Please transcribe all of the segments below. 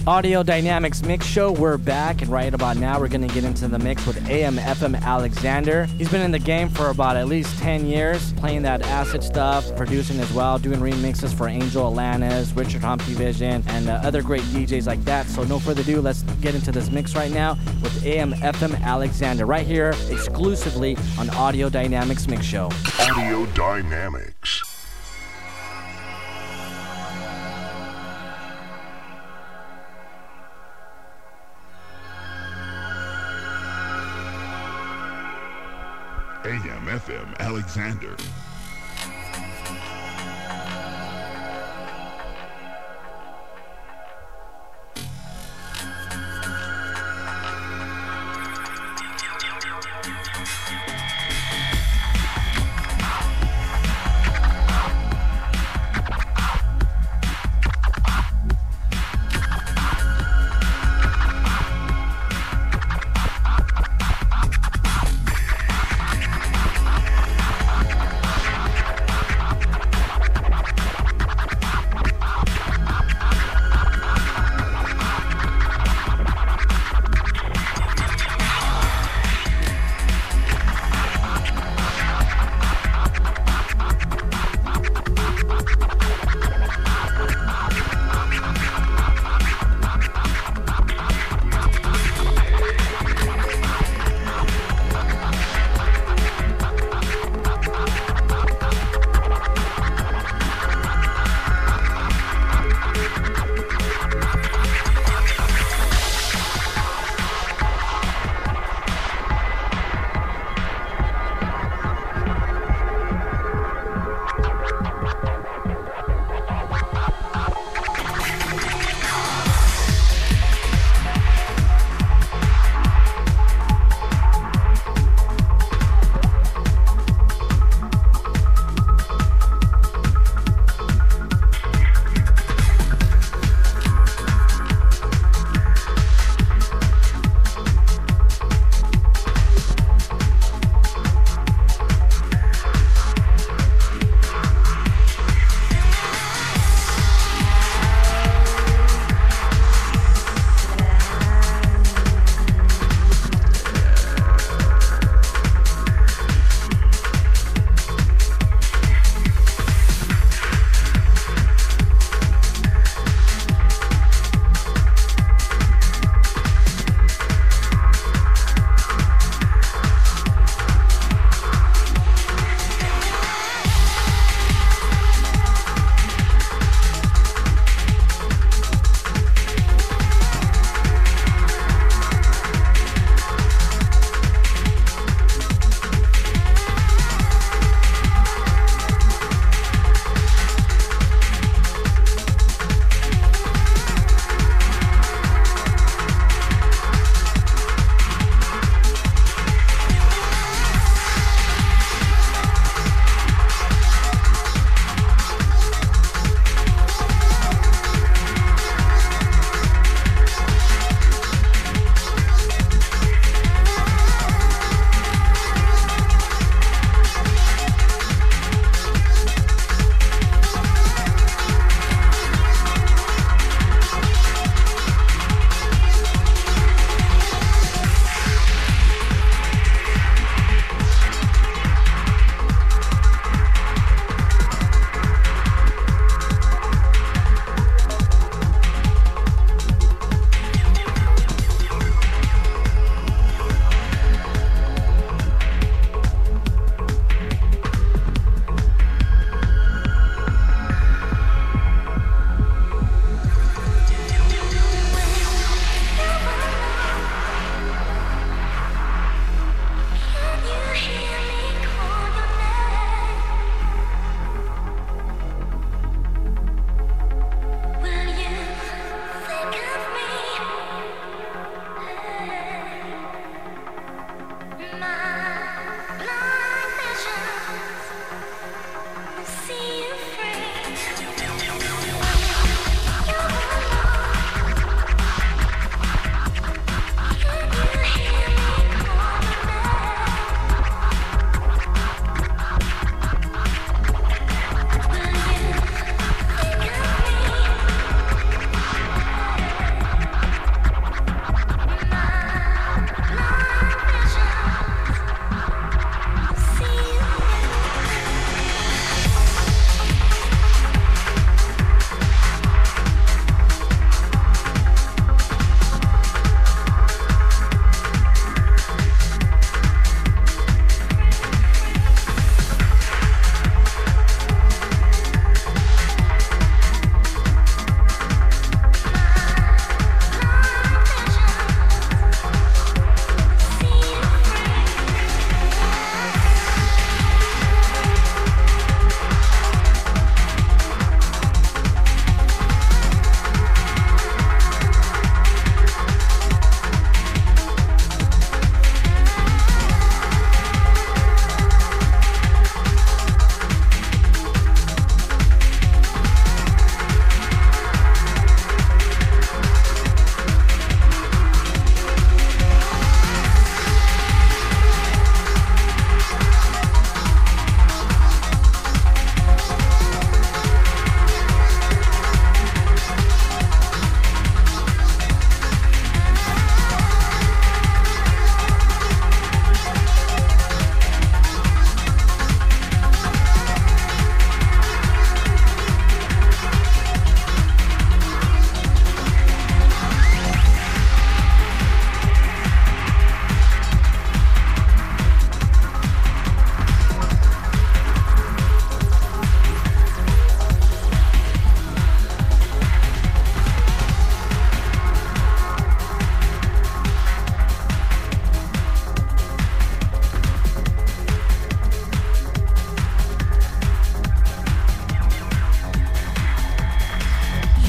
Audio Dynamics Mix Show. We're back, and right about now we're going to get into the mix with AM/FM Alexander. He's been in the game for about at least 10 years, playing that acid stuff, producing as well, doing remixes for Angel Alanis, Richard Humpty Vision, and other great DJs like that. So no further ado, let's get into this mix right now with AM/FM Alexander, right here exclusively on Audio Dynamics Mix Show. Audio Dynamics. AM/FM Alexander.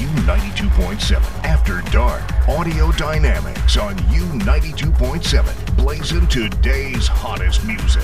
U92.7. After Dark, Audio Dynamics on U92.7. Blazing today's hottest music.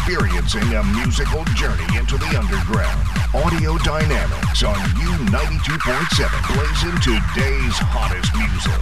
experiencing a musical journey into the underground. Audio Dynamics on U92.7 blazing today's hottest music.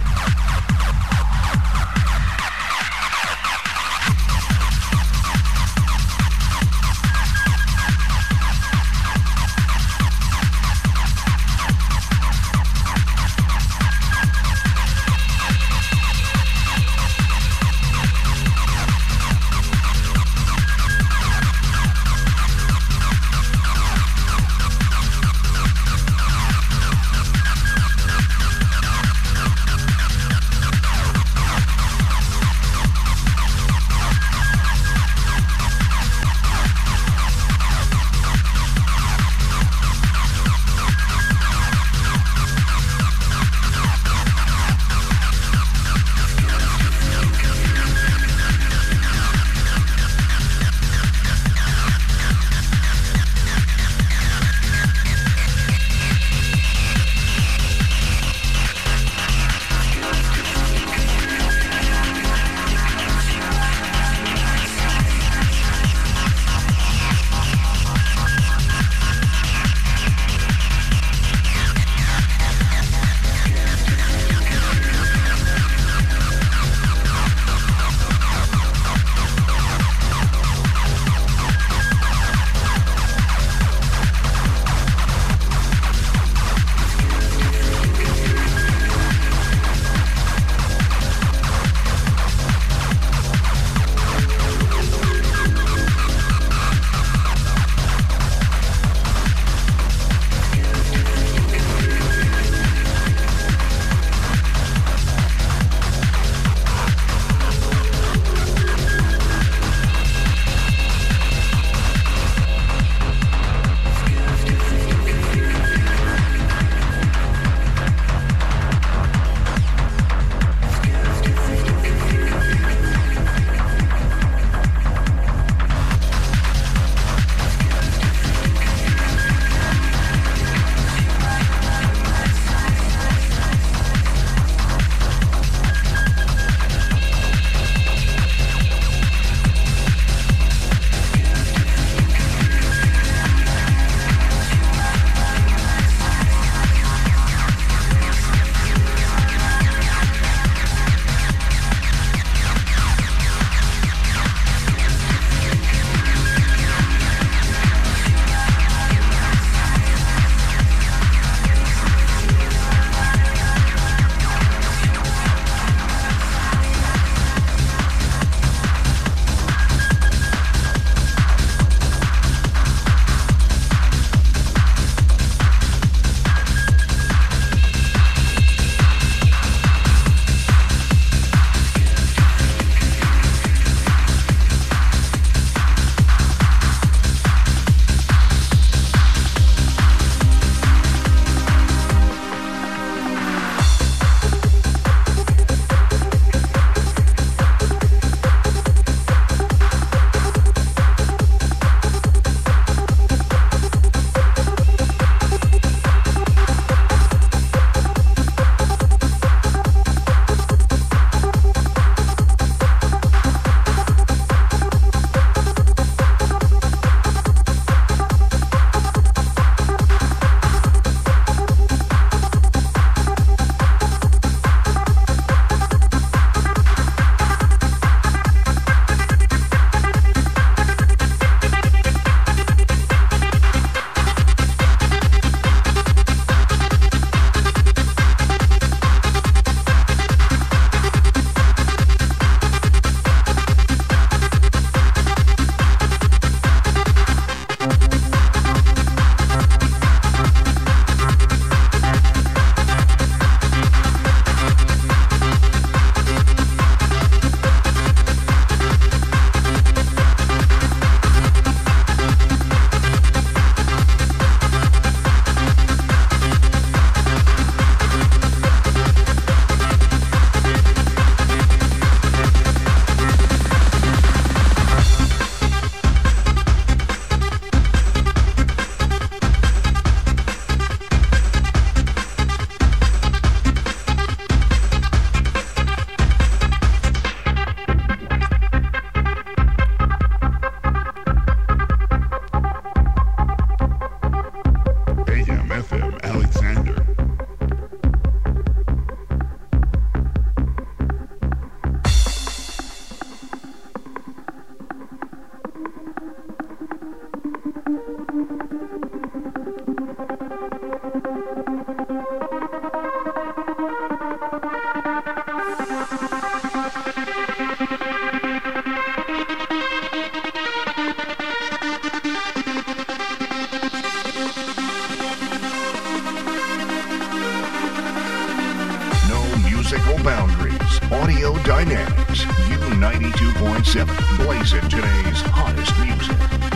musical boundaries. Audio Dynamics, U92.7, blazing today's hottest music.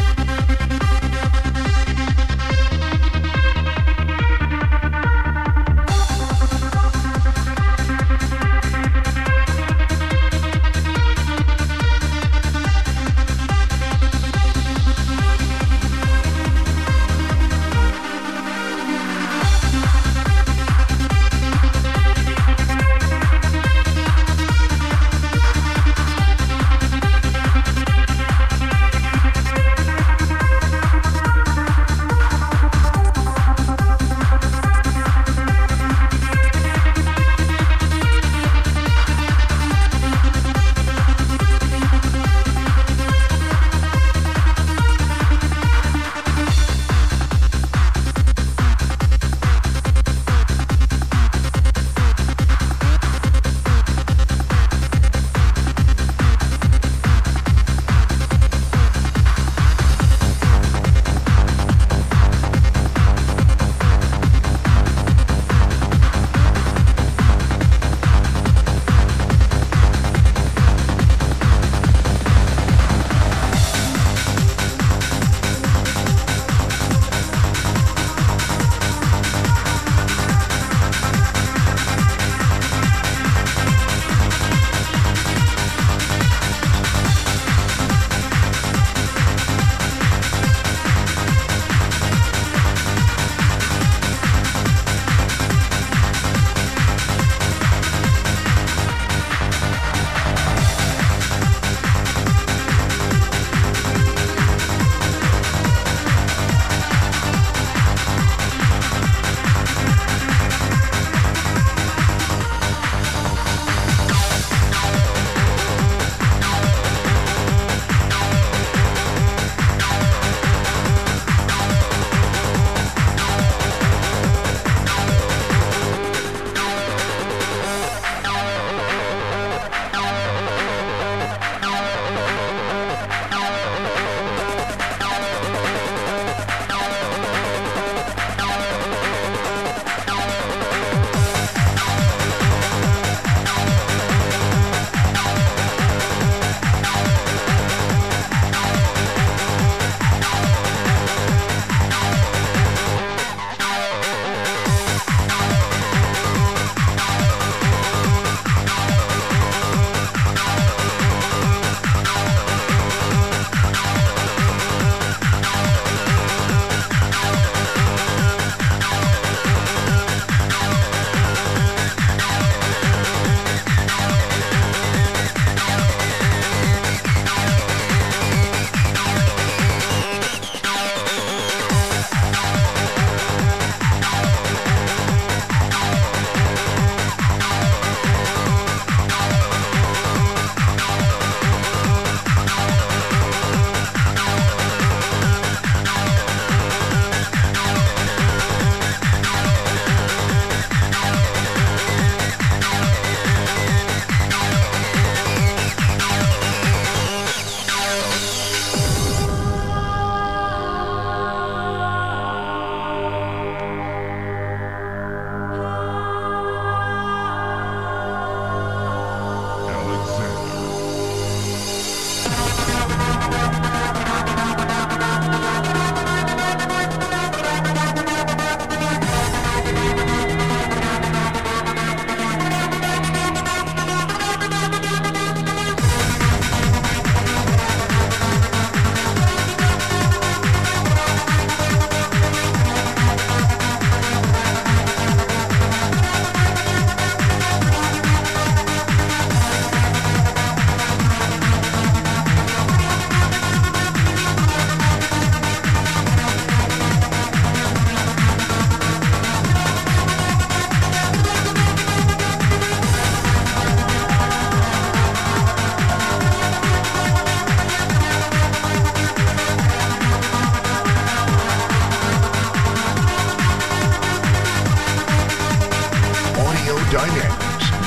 Dynamics,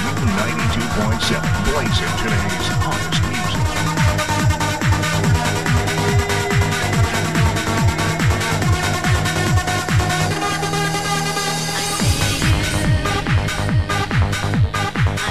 U92.7, blazing today's hottest music. I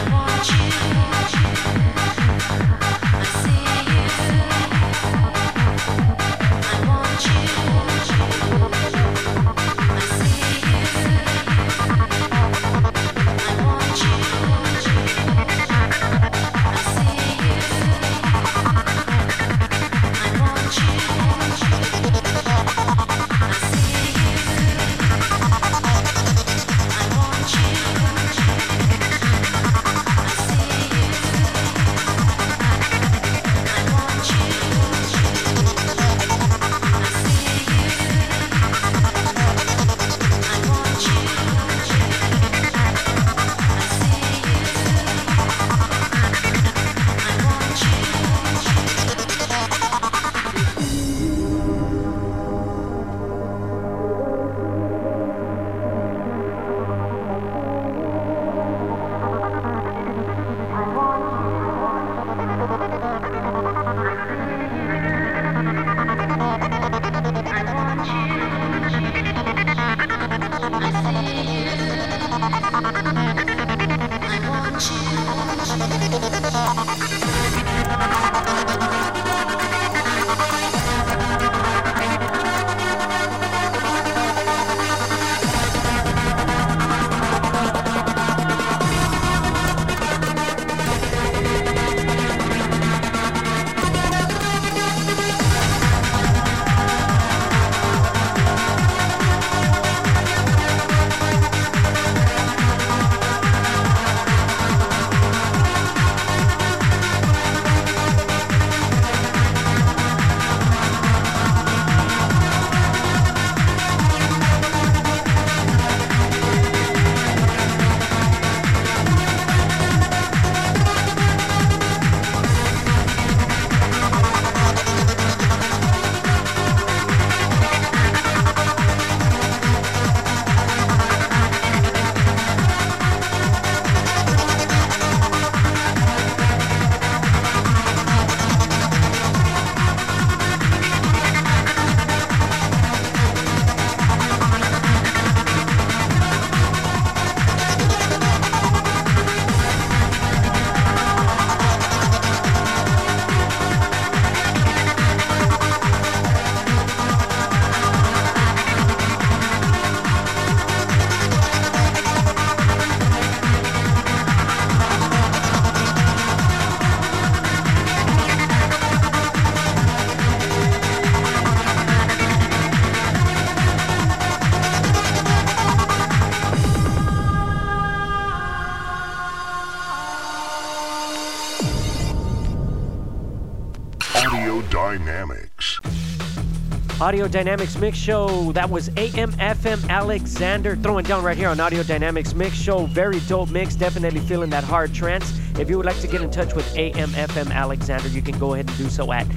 Dynamics. Audio Dynamics Mix Show. That was AM FM Alexander throwing down right here on Audio Dynamics Mix Show. Very dope mix. Definitely feeling that hard trance. If you would like to get in touch with AM FM Alexander, you can go ahead and do so at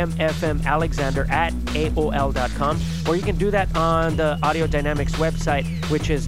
amfmalexander@aol.com, or you can do that on the Audio Dynamics website, which is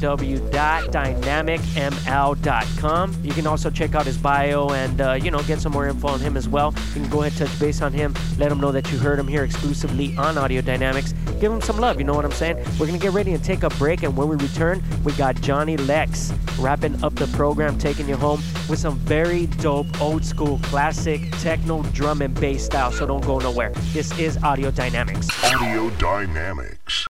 www.dynamicml.com. You can also check out his bio and get some more info on him as well. You can go ahead and touch base on him. Let him know that you heard him here exclusively on Audio Dynamics. Give him some love, you know what I'm saying? We're going to get ready and take a break, and when we return, we got Johnny Lex wrapping up the program, taking you home with some very dope, old school, classic techno, drum, and bass style, so don't go nowhere. This is Audio Dynamics. Audio Dynamics.